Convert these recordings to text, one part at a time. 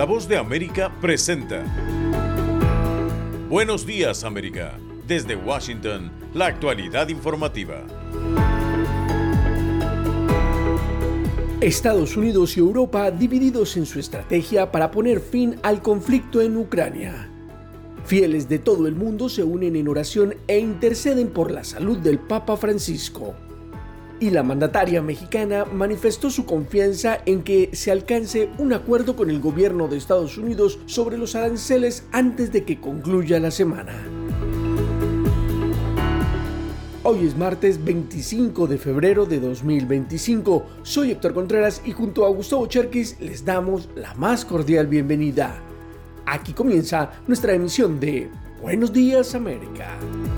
La Voz de América presenta Buenos Días, América. Desde Washington, la actualidad informativa. Estados Unidos y Europa divididos en su estrategia para poner fin al conflicto en Ucrania. Fieles de todo el mundo se unen en oración e interceden por la salud del Papa Francisco. Y la mandataria mexicana manifestó su confianza en que se alcance un acuerdo con el gobierno de Estados Unidos sobre los aranceles antes de que concluya la semana. Hoy es martes 25 de febrero de 2025. Soy Héctor Contreras y junto a Gustavo Cherkis les damos la más cordial bienvenida. Aquí comienza nuestra emisión de Buenos Días, América.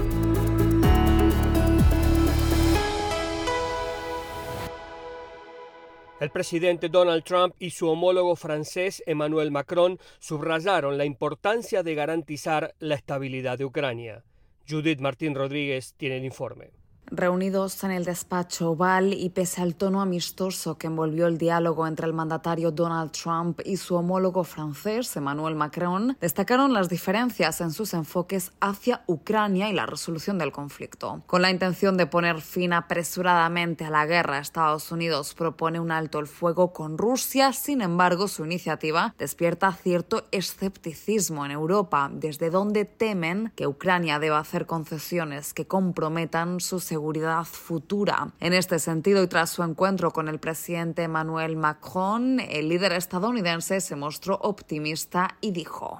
El presidente Donald Trump y su homólogo francés Emmanuel Macron subrayaron la importancia de garantizar la estabilidad de Ucrania. Judith Martín Rodríguez tiene el informe. Reunidos en el despacho Oval y pese al tono amistoso que envolvió el diálogo entre el mandatario Donald Trump y su homólogo francés Emmanuel Macron, destacaron las diferencias en sus enfoques hacia Ucrania y la resolución del conflicto. Con la intención de poner fin apresuradamente a la guerra, Estados Unidos propone un alto el fuego con Rusia. Sin embargo, su iniciativa despierta cierto escepticismo en Europa, desde donde temen que Ucrania deba hacer concesiones que comprometan su seguridad futura. En este sentido, y tras su encuentro con el presidente Emmanuel Macron, el líder estadounidense se mostró optimista y dijo: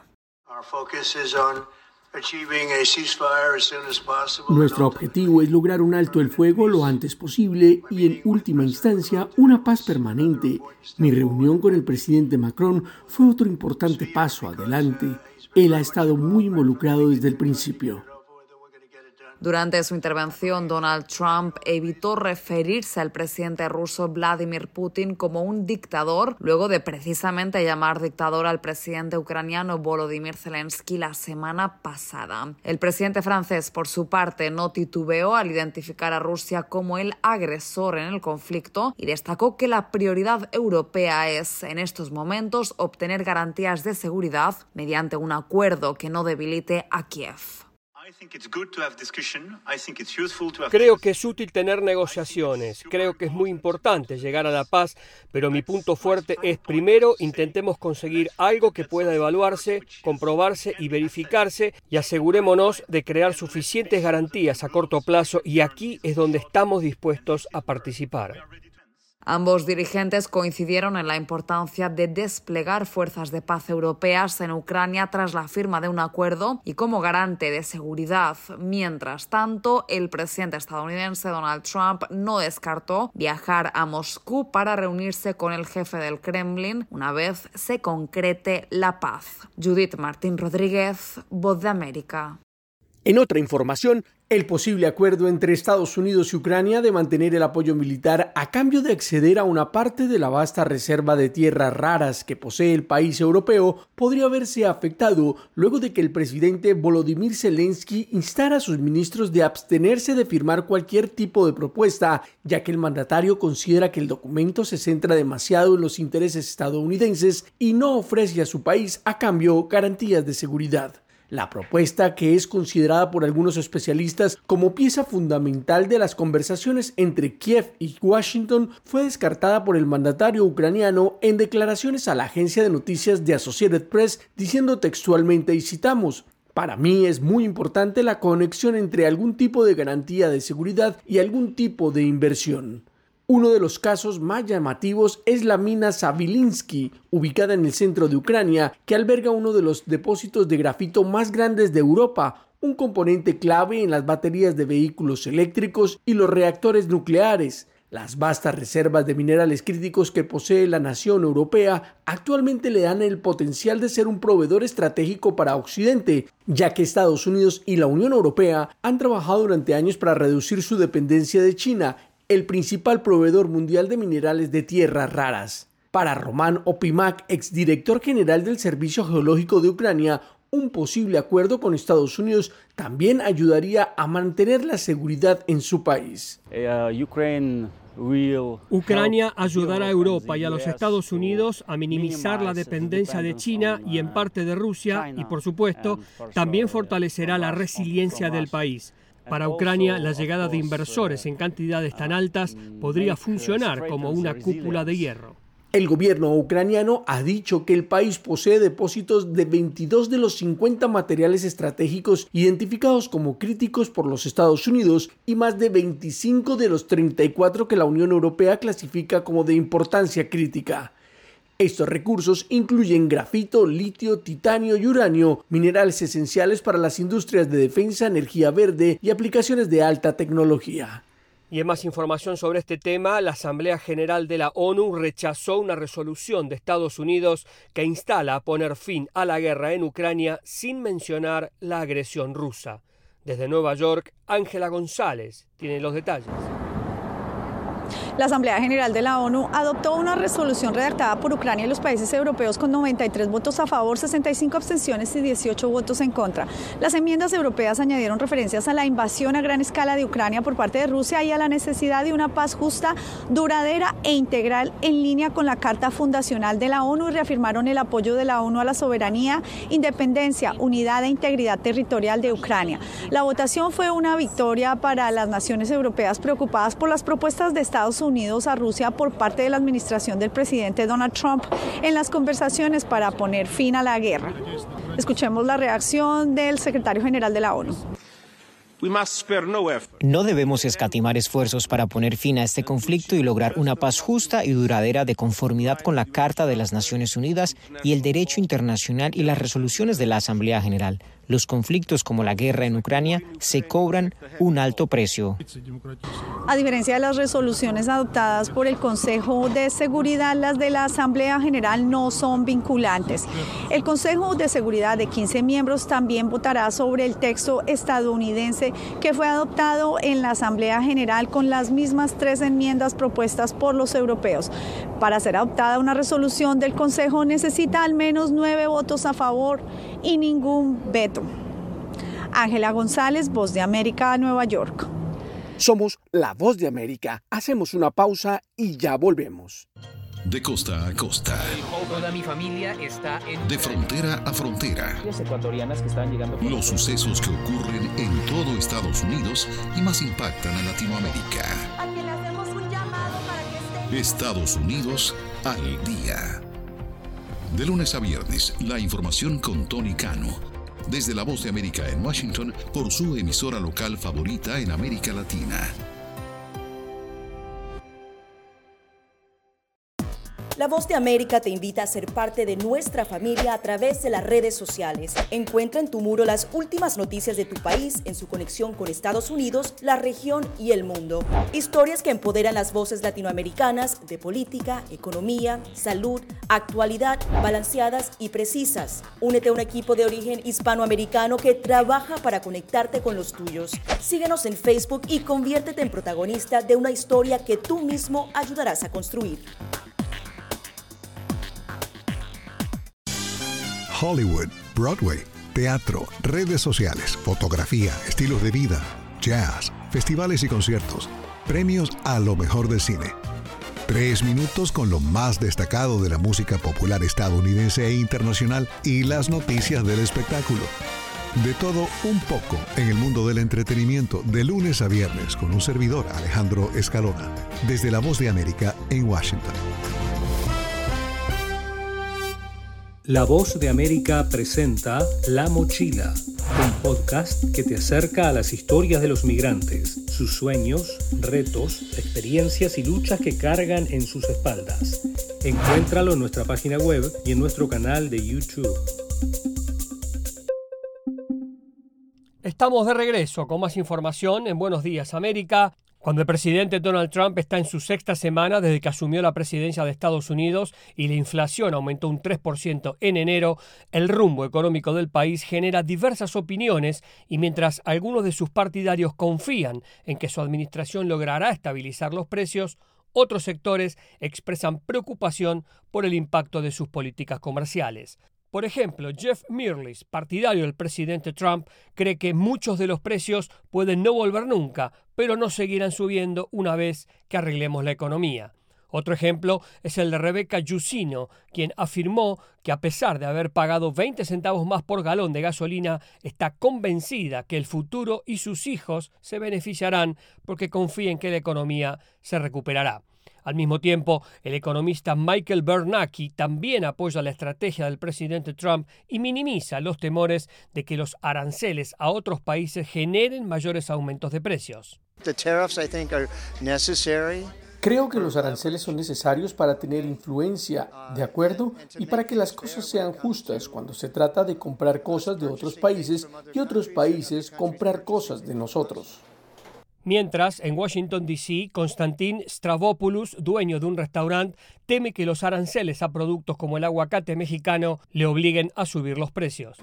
Nuestro objetivo es lograr un alto el fuego lo antes posible y, en última instancia, una paz permanente. Mi reunión con el presidente Macron fue otro importante paso adelante. Él ha estado muy involucrado desde el principio. Durante su intervención, Donald Trump evitó referirse al presidente ruso Vladimir Putin como un dictador, luego de precisamente llamar dictador al presidente ucraniano Volodymyr Zelensky la semana pasada. El presidente francés, por su parte, no titubeó al identificar a Rusia como el agresor en el conflicto y destacó que la prioridad europea es, en estos momentos, obtener garantías de seguridad mediante un acuerdo que no debilite a Kiev. Creo que es útil tener negociaciones, creo que es muy importante llegar a la paz, pero mi punto fuerte es, primero, intentemos conseguir algo que pueda evaluarse, comprobarse y verificarse, y asegurémonos de crear suficientes garantías a corto plazo, y aquí es donde estamos dispuestos a participar. Ambos dirigentes coincidieron en la importancia de desplegar fuerzas de paz europeas en Ucrania tras la firma de un acuerdo y como garante de seguridad. Mientras tanto, el presidente estadounidense Donald Trump no descartó viajar a Moscú para reunirse con el jefe del Kremlin una vez se concrete la paz. Judith Martín Rodríguez, Voz de América. En otra información, el posible acuerdo entre Estados Unidos y Ucrania de mantener el apoyo militar a cambio de acceder a una parte de la vasta reserva de tierras raras que posee el país europeo podría verse afectado luego de que el presidente Volodymyr Zelensky instara a sus ministros de abstenerse de firmar cualquier tipo de propuesta, ya que el mandatario considera que el documento se centra demasiado en los intereses estadounidenses y no ofrece a su país a cambio garantías de seguridad. La propuesta, que es considerada por algunos especialistas como pieza fundamental de las conversaciones entre Kiev y Washington, fue descartada por el mandatario ucraniano en declaraciones a la agencia de noticias de Associated Press, diciendo textualmente, y citamos: "Para mí es muy importante la conexión entre algún tipo de garantía de seguridad y algún tipo de inversión". Uno de los casos más llamativos es la mina Savilinsky, ubicada en el centro de Ucrania, que alberga uno de los depósitos de grafito más grandes de Europa, un componente clave en las baterías de vehículos eléctricos y los reactores nucleares. Las vastas reservas de minerales críticos que posee la nación europea actualmente le dan el potencial de ser un proveedor estratégico para Occidente, ya que Estados Unidos y la Unión Europea han trabajado durante años para reducir su dependencia de China, el principal proveedor mundial de minerales de tierras raras. Para Roman Opimak, exdirector general del Servicio Geológico de Ucrania, un posible acuerdo con Estados Unidos también ayudaría a mantener la seguridad en su país. Ucrania ayudará a Europa y a los Estados Unidos a minimizar la dependencia de China y en parte de Rusia y, por supuesto, también fortalecerá la resiliencia del país. Para Ucrania, la llegada de inversores en cantidades tan altas podría funcionar como una cúpula de hierro. El gobierno ucraniano ha dicho que el país posee depósitos de 22 de los 50 materiales estratégicos identificados como críticos por los Estados Unidos y más de 25 de los 34 que la Unión Europea clasifica como de importancia crítica. Estos recursos incluyen grafito, litio, titanio y uranio, minerales esenciales para las industrias de defensa, energía verde y aplicaciones de alta tecnología. Y en más información sobre este tema, la Asamblea General de la ONU rechazó una resolución de Estados Unidos que instala a poner fin a la guerra en Ucrania sin mencionar la agresión rusa. Desde Nueva York, Ángela González tiene los detalles. La Asamblea General de la ONU adoptó una resolución redactada por Ucrania y los países europeos con 93 votos a favor, 65 abstenciones y 18 votos en contra. Las enmiendas europeas añadieron referencias a la invasión a gran escala de Ucrania por parte de Rusia y a la necesidad de una paz justa, duradera e integral en línea con la Carta Fundacional de la ONU y reafirmaron el apoyo de la ONU a la soberanía, independencia, unidad e integridad territorial de Ucrania. La votación fue una victoria para las naciones europeas preocupadas por las propuestas de Estados Unidos a Rusia por parte de la administración del presidente Donald Trump en las conversaciones para poner fin a la guerra. Escuchemos la reacción del secretario general de la ONU. No debemos escatimar esfuerzos para poner fin a este conflicto y lograr una paz justa y duradera de conformidad con la Carta de las Naciones Unidas y el derecho internacional y las resoluciones de la Asamblea General. Los conflictos como la guerra en Ucrania se cobran un alto precio. A diferencia de las resoluciones adoptadas por el Consejo de Seguridad, las de la Asamblea General no son vinculantes. El Consejo de Seguridad de 15 miembros también votará sobre el texto estadounidense que fue adoptado en la Asamblea General con las mismas 3 enmiendas propuestas por los europeos. Para ser adoptada una resolución del Consejo necesita al menos 9 votos a favor y ningún veto. Ángela González, Voz de América, Nueva York. Somos La Voz de América. Hacemos una pausa y ya volvemos. De costa a costa. Toda mi familia está en... De frontera a frontera. Ecuatorianas que están llegando... Los sucesos que ocurren en todo Estados Unidos y más impactan a Latinoamérica. A quien le hacemos un llamado para que esté... Estados Unidos al día. De lunes a viernes, la información con Tony Cano. Desde La Voz de América en Washington, por su emisora local favorita en América Latina. La Voz de América te invita a ser parte de nuestra familia a través de las redes sociales. Encuentra en tu muro las últimas noticias de tu país en su conexión con Estados Unidos, la región y el mundo. Historias que empoderan las voces latinoamericanas de política, economía, salud, actualidad, balanceadas y precisas. Únete a un equipo de origen hispanoamericano que trabaja para conectarte con los tuyos. Síguenos en Facebook y conviértete en protagonista de una historia que tú mismo ayudarás a construir. Hollywood, Broadway, teatro, redes sociales, fotografía, estilos de vida, jazz, festivales y conciertos, premios a lo mejor del cine. 3 minutos con lo más destacado de la música popular estadounidense e internacional y las noticias del espectáculo. De todo un poco en el mundo del entretenimiento de lunes a viernes con un servidor, Alejandro Escalona, desde La Voz de América en Washington. La Voz de América presenta La Mochila, un podcast que te acerca a las historias de los migrantes, sus sueños, retos, experiencias y luchas que cargan en sus espaldas. Encuéntralo en nuestra página web y en nuestro canal de YouTube. Estamos de regreso con más información en Buenos Días América. Cuando el presidente Donald Trump está en su 6ª semana desde que asumió la presidencia de Estados Unidos y la inflación aumentó un 3% en enero, el rumbo económico del país genera diversas opiniones y mientras algunos de sus partidarios confían en que su administración logrará estabilizar los precios, otros sectores expresan preocupación por el impacto de sus políticas comerciales. Por ejemplo, Jeff Merlis, partidario del presidente Trump, cree que muchos de los precios pueden no volver nunca, pero no seguirán subiendo una vez que arreglemos la economía. Otro ejemplo es el de Rebecca Giussino, quien afirmó que a pesar de haber pagado 20 centavos más por galón de gasolina, está convencida que el futuro y sus hijos se beneficiarán porque confía en que la economía se recuperará. Al mismo tiempo, el economista Michael Bernanke también apoya la estrategia del presidente Trump y minimiza los temores de que los aranceles a otros países generen mayores aumentos de precios. Creo que los aranceles son necesarios para tener influencia, ¿de acuerdo? Y para que las cosas sean justas cuando se trata de comprar cosas de otros países y otros países comprar cosas de nosotros. Mientras, en Washington, D.C., Konstantin Stavropoulos, dueño de un restaurante, teme que los aranceles a productos como el aguacate mexicano le obliguen a subir los precios.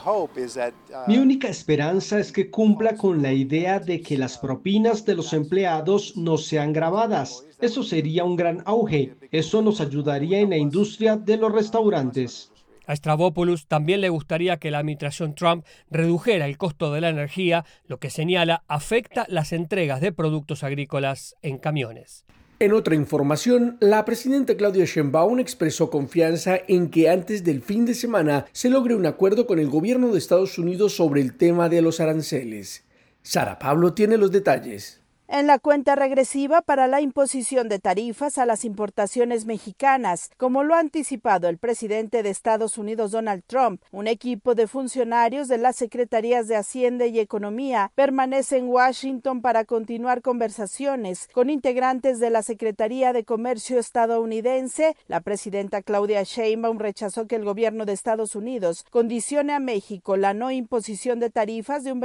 Mi única esperanza es que cumpla con la idea de que las propinas de los empleados no sean gravadas. Eso sería un gran auge. Eso nos ayudaría en la industria de los restaurantes. A Stavropoulos también le gustaría que la administración Trump redujera el costo de la energía, lo que señala afecta las entregas de productos agrícolas en camiones. En otra información, la presidenta Claudia Sheinbaum expresó confianza en que antes del fin de semana se logre un acuerdo con el gobierno de Estados Unidos sobre el tema de los aranceles. Sara Pablo tiene los detalles. En la cuenta regresiva para la imposición de tarifas a las importaciones mexicanas, como lo ha anticipado el presidente de Estados Unidos Donald Trump, un equipo de funcionarios de las Secretarías de Hacienda y Economía permanece en Washington para continuar conversaciones con integrantes de la Secretaría de Comercio estadounidense. La presidenta Claudia Sheinbaum rechazó que el gobierno de Estados Unidos condicione a México la no imposición de tarifas de un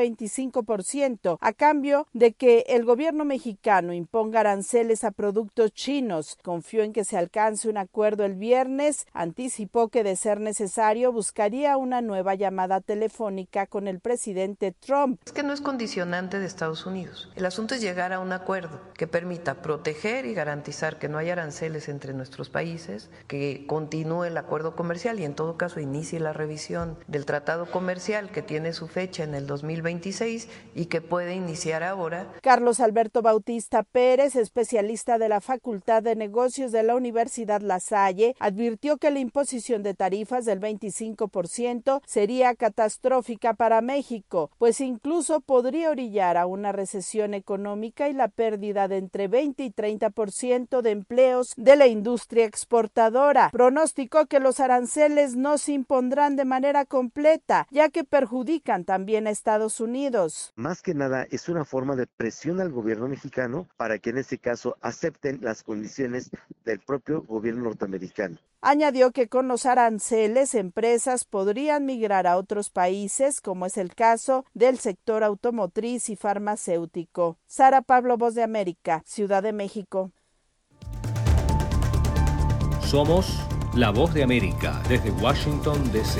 25% a cambio de que el gobierno mexicano imponga aranceles a productos chinos. Confió en que se alcance un acuerdo el viernes. Anticipó que, de ser necesario, buscaría una nueva llamada telefónica con el presidente Trump. Es que no es condicionante de Estados Unidos. El asunto es llegar a un acuerdo que permita proteger y garantizar que no haya aranceles entre nuestros países, que continúe el acuerdo comercial y en todo caso inicie la revisión del tratado comercial que tiene su fecha en el 2026 y que puede iniciar ahora. Carlos Alberto Bautista Pérez, especialista de la Facultad de Negocios de la Universidad La Salle, advirtió que la imposición de tarifas del 25% sería catastrófica para México, pues incluso podría orillar a una recesión económica y la pérdida de entre 20 y 30% de empleos de la industria exportadora. Pronosticó que los aranceles no se impondrán de manera completa, ya que perjudican también a Estados Unidos. Más que nada es una forma de presión al gobierno mexicano para que en este caso acepten las condiciones del propio gobierno norteamericano. Añadió que con los aranceles empresas podrían migrar a otros países, como es el caso del sector automotriz y farmacéutico. Sara Pablo, Voz de América, Ciudad de México. Somos la Voz de América desde Washington, D.C.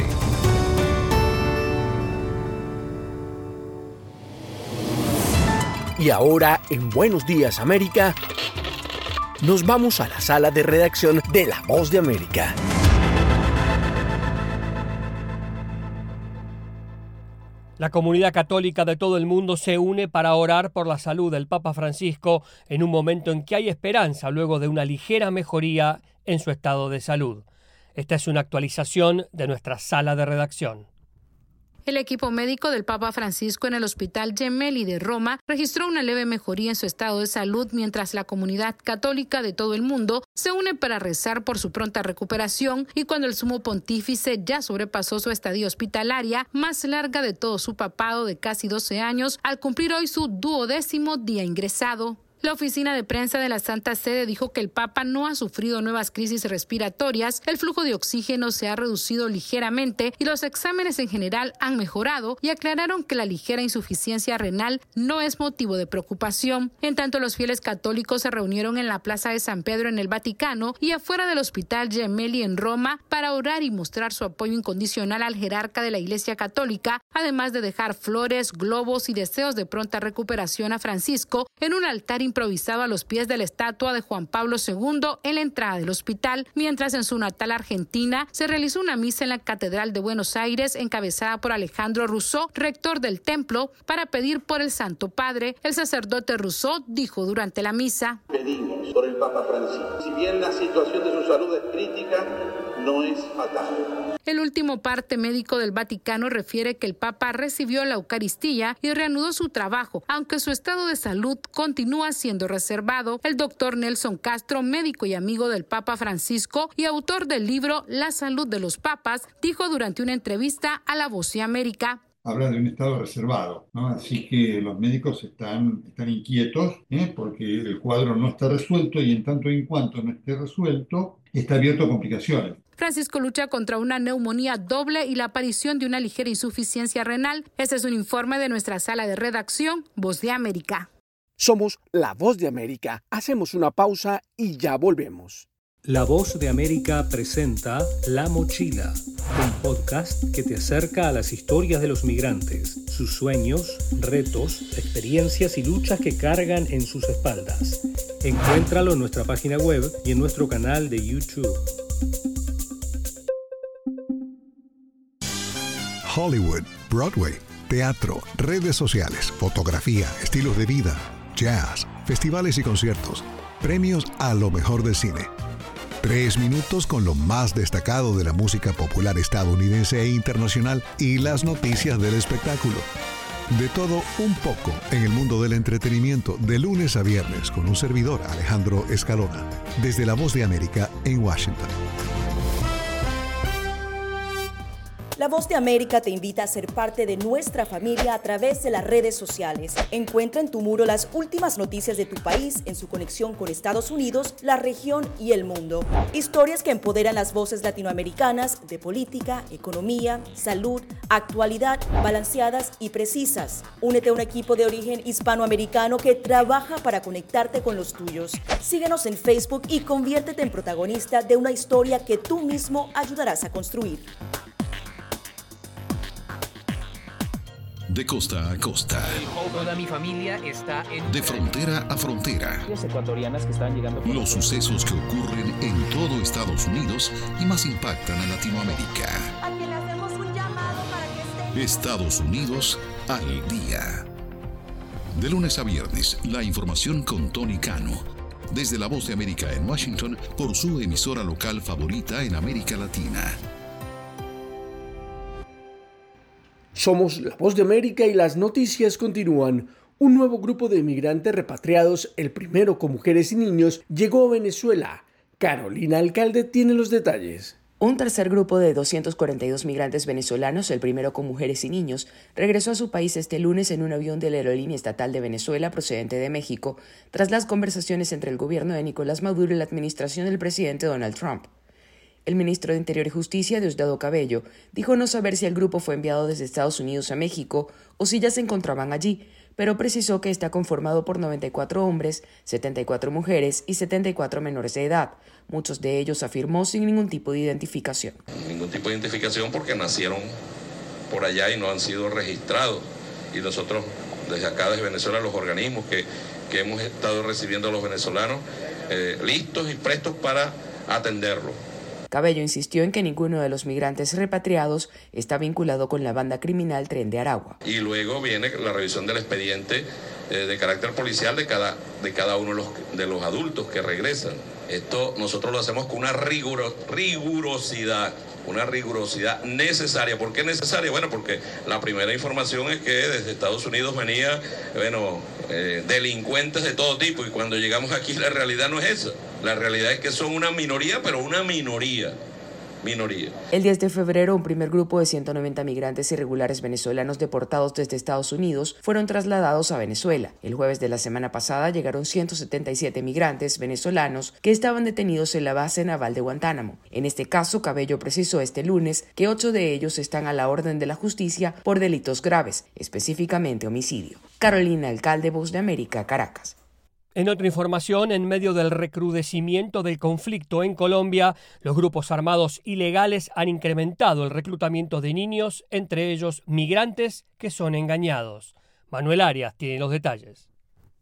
Y ahora, en Buenos Días América, nos vamos a la sala de redacción de La Voz de América. La comunidad católica de todo el mundo se une para orar por la salud del Papa Francisco en un momento en que hay esperanza luego de una ligera mejoría en su estado de salud. Esta es una actualización de nuestra sala de redacción. El equipo médico del Papa Francisco en el Hospital Gemelli de Roma registró una leve mejoría en su estado de salud, mientras la comunidad católica de todo el mundo se une para rezar por su pronta recuperación y cuando el sumo pontífice ya sobrepasó su estadía hospitalaria más larga de todo su papado de casi 12 años al cumplir hoy su 12º día ingresado. La oficina de prensa de la Santa Sede dijo que el Papa no ha sufrido nuevas crisis respiratorias, el flujo de oxígeno se ha reducido ligeramente y los exámenes en general han mejorado, y aclararon que la ligera insuficiencia renal no es motivo de preocupación. En tanto, los fieles católicos se reunieron en la Plaza de San Pedro en el Vaticano y afuera del Hospital Gemelli en Roma para orar y mostrar su apoyo incondicional al jerarca de la Iglesia Católica, además de dejar flores, globos y deseos de pronta recuperación a Francisco en un altar improvisado improvisado a los pies de la estatua de Juan Pablo II en la entrada del hospital, mientras en su natal Argentina se realizó una misa en la Catedral de Buenos Aires encabezada por Alejandro Rousseau, rector del templo, para pedir por el Santo Padre. El sacerdote Rousseau dijo durante la misa: pedimos por el Papa Francisco. Si bien la situación de su salud es crítica, no es fatal. El último parte médico del Vaticano refiere que el Papa recibió la Eucaristía y reanudó su trabajo, aunque su estado de salud continúa siendo reservado. El doctor Nelson Castro, médico y amigo del Papa Francisco y autor del libro La salud de los papas, dijo durante una entrevista a La Voz de América: habla de un estado reservado, ¿no? Así que los médicos están inquietos, porque el cuadro no está resuelto y en tanto y en cuanto no esté resuelto, está abierto a complicaciones. Francisco lucha contra una neumonía doble y la aparición de una ligera insuficiencia renal. Este es un informe de nuestra sala de redacción, Voz de América. Somos La Voz de América. Hacemos una pausa y ya volvemos. La Voz de América presenta La Mochila, un podcast que te acerca a las historias de los migrantes, sus sueños, retos, experiencias y luchas que cargan en sus espaldas. Encuéntralo en nuestra página web y en nuestro canal de YouTube. Hollywood, Broadway, teatro, redes sociales, fotografía, estilos de vida, jazz, festivales y conciertos, premios a lo mejor del cine. 3 minutos con lo más destacado de la música popular estadounidense e internacional y las noticias del espectáculo. De todo un poco en el mundo del entretenimiento, de lunes a viernes, con un servidor, Alejandro Escalona, desde La Voz de América en Washington. La Voz de América te invita a ser parte de nuestra familia a través de las redes sociales. Encuentra en tu muro las últimas noticias de tu país en su conexión con Estados Unidos, la región y el mundo. Historias que empoderan las voces latinoamericanas de política, economía, salud, actualidad, balanceadas y precisas. Únete a un equipo de origen hispanoamericano que trabaja para conectarte con los tuyos. Síguenos en Facebook y conviértete en protagonista de una historia que tú mismo ayudarás a construir. De costa a costa. Toda mi familia está en... De frontera a frontera. Ecuatorianas que están llegando... Los sucesos que ocurren en todo Estados Unidos y más impactan a Latinoamérica. A quien le hacemos un llamado para que esté... Estados Unidos al día. De lunes a viernes, la información con Tony Cano. Desde La Voz de América en Washington, por su emisora local favorita en América Latina. Somos La Voz de América y las noticias continúan. Un nuevo grupo de inmigrantes repatriados, el primero con mujeres y niños, llegó a Venezuela. Carolina Alcalde tiene los detalles. Un tercer grupo de 242 migrantes venezolanos, el primero con mujeres y niños, regresó a su país este lunes en un avión de la Aerolínea Estatal de Venezuela procedente de México, tras las conversaciones entre el gobierno de Nicolás Maduro y la administración del presidente Donald Trump. El ministro de Interior y Justicia, Diosdado Cabello, dijo no saber si el grupo fue enviado desde Estados Unidos a México o si ya se encontraban allí, pero precisó que está conformado por 94 hombres, 74 mujeres y 74 menores de edad. Muchos de ellos, afirmó, sin ningún tipo de identificación. Ningún tipo de identificación porque nacieron por allá y no han sido registrados. Y nosotros, desde acá, desde Venezuela, los organismos que hemos estado recibiendo a los venezolanos, listos y prestos para atenderlos. Cabello insistió en que ninguno de los migrantes repatriados está vinculado con la banda criminal Tren de Aragua. Y luego viene la revisión del expediente de carácter policial de cada uno de los adultos que regresan. Esto nosotros lo hacemos con una rigurosidad necesaria. ¿Por qué necesaria? Bueno, porque la primera información es que desde Estados Unidos venía, delincuentes de todo tipo, y cuando llegamos aquí la realidad no es esa. La realidad es que son una minoría, pero una minoría. El 10 de febrero, un primer grupo de 190 migrantes irregulares venezolanos deportados desde Estados Unidos fueron trasladados a Venezuela. El jueves de la semana pasada llegaron 177 migrantes venezolanos que estaban detenidos en la base naval de Guantánamo. En este caso, Cabello precisó este lunes que 8 de ellos están a la orden de la justicia por delitos graves, específicamente homicidio. Carolina Alcalde, Voz de América, Caracas. En otra información, en medio del recrudecimiento del conflicto en Colombia, los grupos armados ilegales han incrementado el reclutamiento de niños, entre ellos migrantes que son engañados. Manuel Arias tiene los detalles.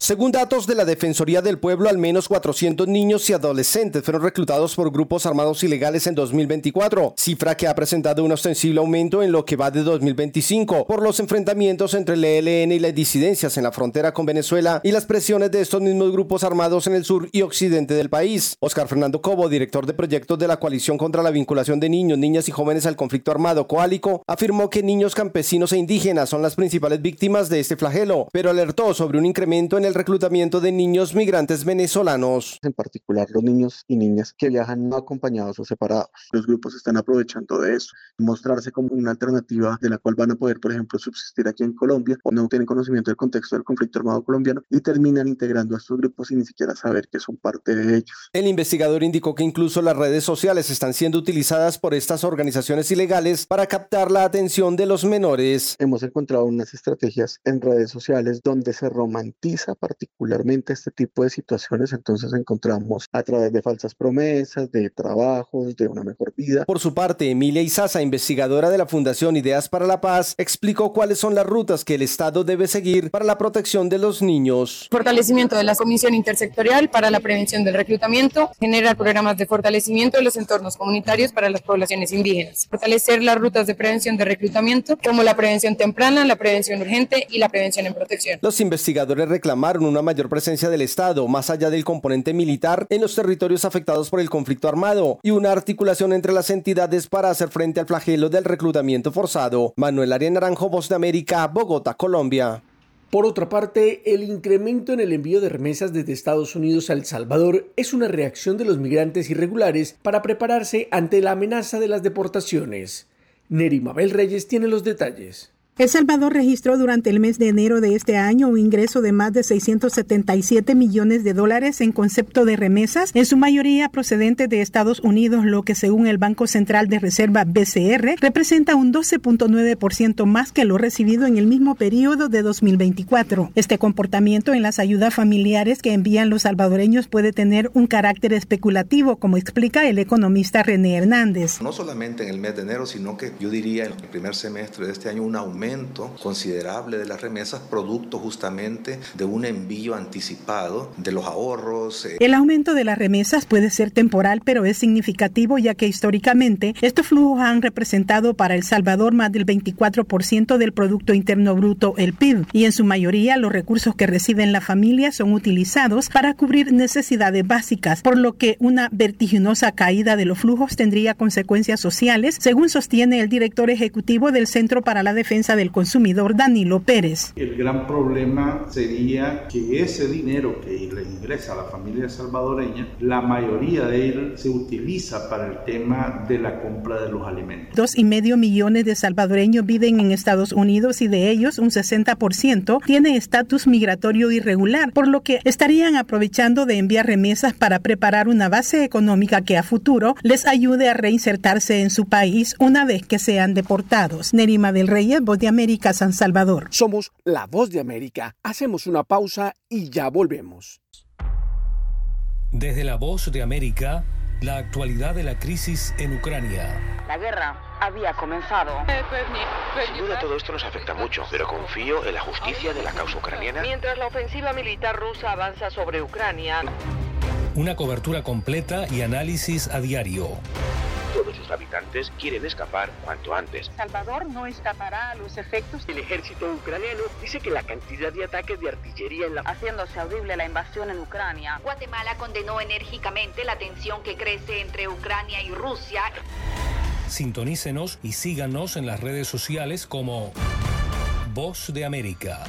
Según datos de la Defensoría del Pueblo, al menos 400 niños y adolescentes fueron reclutados por grupos armados ilegales en 2024, cifra que ha presentado un ostensible aumento en lo que va de 2025 por los enfrentamientos entre el ELN y las disidencias en la frontera con Venezuela y las presiones de estos mismos grupos armados en el sur y occidente del país. Oscar Fernando Cobo, director de proyectos de la Coalición contra la Vinculación de Niños, Niñas y Jóvenes al Conflicto Armado, Coalico, afirmó que niños, campesinos e indígenas son las principales víctimas de este flagelo, pero alertó sobre un incremento en el reclutamiento de niños migrantes venezolanos. En particular los niños y niñas que viajan no acompañados o separados. Los grupos están aprovechando de eso, mostrarse como una alternativa de la cual van a poder, por ejemplo, subsistir aquí en Colombia, o no tienen conocimiento del contexto del conflicto armado colombiano y terminan integrando a estos grupos sin ni siquiera saber que son parte de ellos. El investigador indicó que incluso las redes sociales están siendo utilizadas por estas organizaciones ilegales para captar la atención de los menores. Hemos encontrado unas estrategias en redes sociales donde se romantiza particularmente este tipo de situaciones, entonces encontramos a través de falsas promesas, de trabajos, de una mejor vida. Por su parte, Emilia Izaza, investigadora de la Fundación Ideas para la Paz, explicó cuáles son las rutas que el Estado debe seguir para la protección de los niños. Fortalecimiento de la Comisión Intersectorial para la Prevención del Reclutamiento, generar programas de fortalecimiento de los entornos comunitarios para las poblaciones indígenas, fortalecer las rutas de prevención de reclutamiento como la prevención temprana, la prevención urgente y la prevención en protección. Los investigadores reclamaron una mayor presencia del Estado, más allá del componente militar, en los territorios afectados por el conflicto armado y una articulación entre las entidades para hacer frente al flagelo del reclutamiento forzado. Manuel Arias Naranjo, Voz de América, Bogotá, Colombia. Por otra parte, el incremento en el envío de remesas desde Estados Unidos a El Salvador es una reacción de los migrantes irregulares para prepararse ante la amenaza de las deportaciones. Neri Mabel Reyes tiene los detalles. El Salvador registró durante el mes de enero de este año un ingreso de más de $677 millones en concepto de remesas, en su mayoría procedentes de Estados Unidos, lo que según el Banco Central de Reserva BCR representa un 12.9% más que lo recibido en el mismo periodo de 2024. Este comportamiento en las ayudas familiares que envían los salvadoreños puede tener un carácter especulativo, como explica el economista René Hernández. No solamente en el mes de enero, sino que yo diría en el primer semestre de este año un aumento considerable de las remesas, producto justamente de un envío anticipado de los ahorros. El aumento de las remesas puede ser temporal, pero es significativo, ya que históricamente estos flujos han representado para El Salvador más del 24% del Producto Interno Bruto, el PIB, y en su mayoría los recursos que reciben las familias son utilizados para cubrir necesidades básicas, por lo que una vertiginosa caída de los flujos tendría consecuencias sociales, según sostiene el director ejecutivo del Centro para la Defensa del Consumidor, Danilo Pérez. El gran problema sería que ese dinero que le ingresa a la familia salvadoreña, la mayoría de él se utiliza para el tema de la compra de los alimentos. 2,5 millones de salvadoreños viven en Estados Unidos y de ellos un 60% tiene estatus migratorio irregular, por lo que estarían aprovechando de enviar remesas para preparar una base económica que a futuro les ayude a reinsertarse en su país una vez que sean deportados. Neri Mabel Reyes, Voz de América, San Salvador. Somos la Voz de América. Hacemos una pausa y ya volvemos. Desde la Voz de América, la actualidad de la crisis en Ucrania. La guerra había comenzado. Sin duda todo esto nos afecta mucho, pero confío en la justicia de la causa ucraniana. Mientras la ofensiva militar rusa avanza sobre Ucrania. Una cobertura completa y análisis a diario. Todos sus habitantes quieren escapar cuanto antes. Salvador no escapará a los efectos. El ejército ucraniano dice que la cantidad de ataques de artillería en la... haciéndose audible la invasión en Ucrania. Guatemala condenó enérgicamente la tensión que crece entre Ucrania y Rusia. Sintonícenos y síganos en las redes sociales como Voz de América.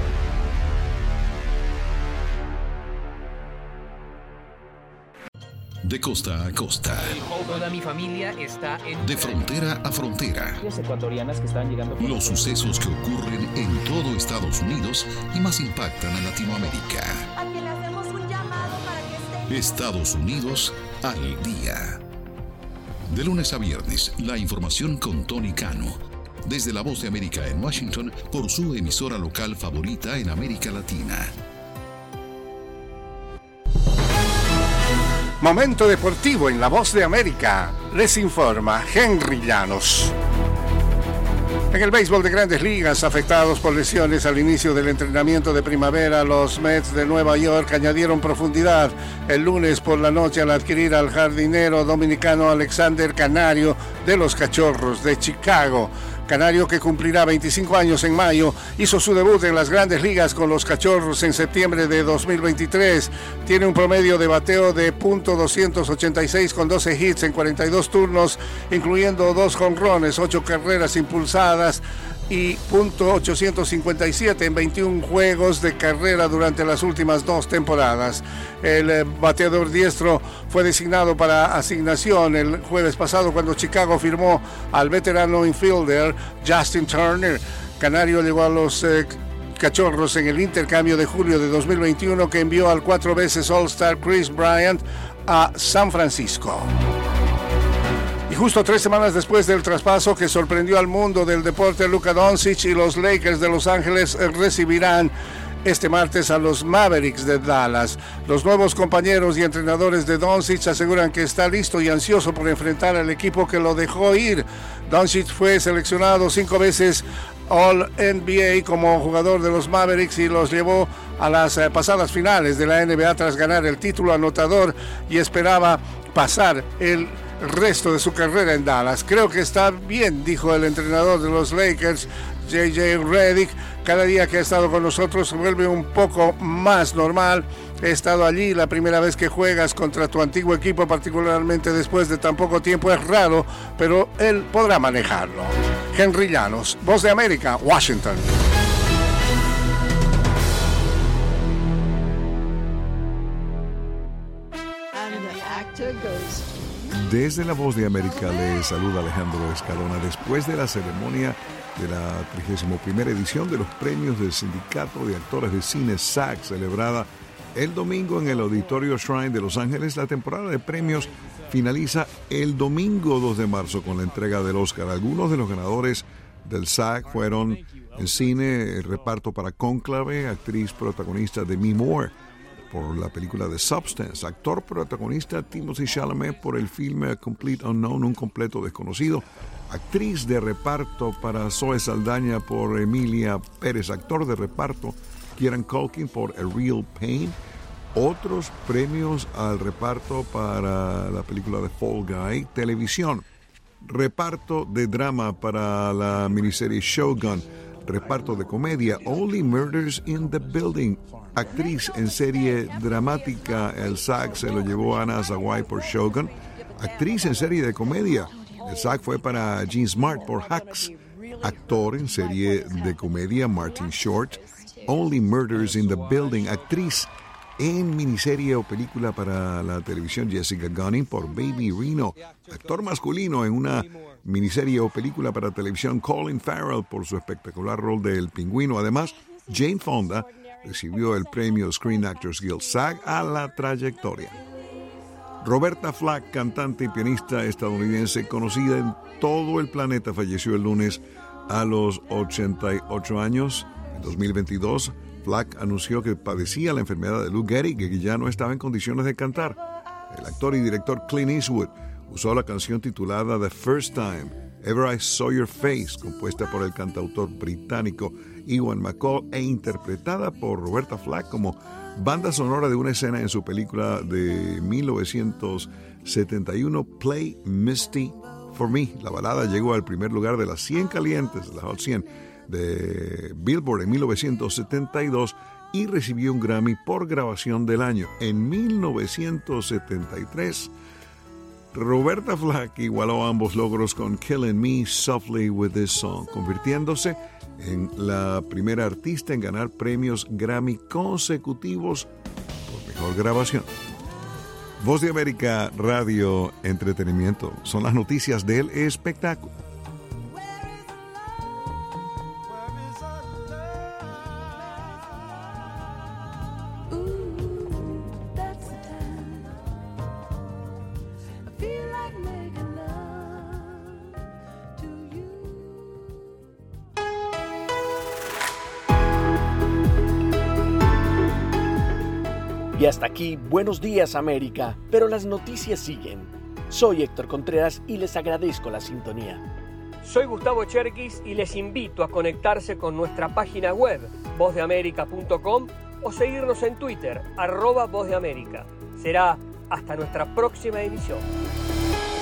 De costa a costa. Toda mi familia está en... De frontera a frontera. Ecuatorianas que están llegando... Los sucesos que ocurren en todo Estados Unidos y más impactan a Latinoamérica. A quien le hacemos un llamado para que estén... Estados Unidos al día. De lunes a viernes, la información con Tony Cano. Desde la Voz de América en Washington, por su emisora local favorita en América Latina. Momento deportivo en La Voz de América. Les informa Henry Llanos. En el béisbol de Grandes Ligas, afectados por lesiones al inicio del entrenamiento de primavera, los Mets de Nueva York añadieron profundidad el lunes por la noche al adquirir al jardinero dominicano Alexander Canario de los Cachorros de Chicago. Canario, que cumplirá 25 años en mayo, hizo su debut en las Grandes Ligas con los Cachorros en septiembre de 2023. Tiene un promedio de bateo de .286 con 12 hits en 42 turnos, incluyendo 2 jonrones, 8 carreras impulsadas y .857 en 21 juegos de carrera durante las últimas 2 temporadas. El bateador diestro fue designado para asignación el jueves pasado cuando Chicago firmó al veterano infielder Justin Turner. Canario llegó a los Cachorros en el intercambio de julio de 2021 que envió al 4 veces All-Star Chris Bryant a San Francisco. Y justo 3 semanas después del traspaso que sorprendió al mundo del deporte, Luka Doncic y los Lakers de Los Ángeles recibirán este martes a los Mavericks de Dallas. Los nuevos compañeros y entrenadores de Doncic aseguran que está listo y ansioso por enfrentar al equipo que lo dejó ir. Doncic fue seleccionado 5 veces All-NBA como jugador de los Mavericks y los llevó a las pasadas finales de la NBA tras ganar el título anotador y esperaba pasar el resto de su carrera en Dallas. Creo que está bien, dijo el entrenador de los Lakers, J.J. Redick. Cada día que ha estado con nosotros se vuelve un poco más normal. He estado allí la primera vez que juegas contra tu antiguo equipo, particularmente después de tan poco tiempo. Es raro, pero él podrá manejarlo. Henry Llanos, Voz de América, Washington. Desde la Voz de América le saluda Alejandro Escalona. Después de la ceremonia de la 31ª edición de los premios del Sindicato de Actores de Cine SAG, celebrada el domingo en el Auditorio Shrine de Los Ángeles, la temporada de premios finaliza el domingo 2 de marzo con la entrega del Oscar. Algunos de los ganadores del SAG fueron en cine el reparto para Cónclave, actriz protagonista Demi Moore por la película The Substance, actor protagonista Timothée Chalamet por el filme Complete Unknown, un completo desconocido, actriz de reparto para Zoe Saldaña por Emilia Pérez, actor de reparto Kieran Culkin por A Real Pain, otros premios al reparto para la película The Fall Guy, televisión, reparto de drama para la miniserie Shogun, reparto de comedia Only Murders in the Building, actriz en serie dramática, el SAG se lo llevó Anna Azawai por Shogun, actriz en serie de comedia, el SAG fue para Jean Smart por Hacks, actor en serie de comedia Martin Short, Only Murders in the Building, actriz en miniserie o película para la televisión Jessica Gunning por Baby Reno, actor masculino en una miniserie o película para televisión Colin Farrell por su espectacular rol de El Pingüino. Además, Jane Fonda recibió el premio Screen Actors Guild SAG a la trayectoria. Roberta Flack, cantante y pianista estadounidense conocida en todo el planeta, falleció el lunes a los 88 años. En 2022, Flack anunció que padecía la enfermedad de Lou Gehrig y que ya no estaba en condiciones de cantar. El actor y director Clint Eastwood usó la canción titulada The First Time Ever I Saw Your Face, compuesta por el cantautor británico Ewan McCall e interpretada por Roberta Flack como banda sonora de una escena en su película de 1971 Play Misty for Me. La balada llegó al primer lugar de las 100 calientes, de las Hot 100 de Billboard en 1972 y recibió un Grammy por grabación del año. En 1973, Roberta Flack igualó ambos logros con Killing Me Softly with This Song, convirtiéndose en la primera artista en ganar premios Grammy consecutivos por mejor grabación. Voz de América, Radio, Entretenimiento. Son las noticias del espectáculo. Y hasta aquí, Buenos Días América, pero las noticias siguen. Soy Héctor Contreras y les agradezco la sintonía. Soy Gustavo Cherkis y les invito a conectarse con nuestra página web, vozdeamerica.com, o seguirnos en Twitter, @vozdeamerica. Será hasta nuestra próxima emisión.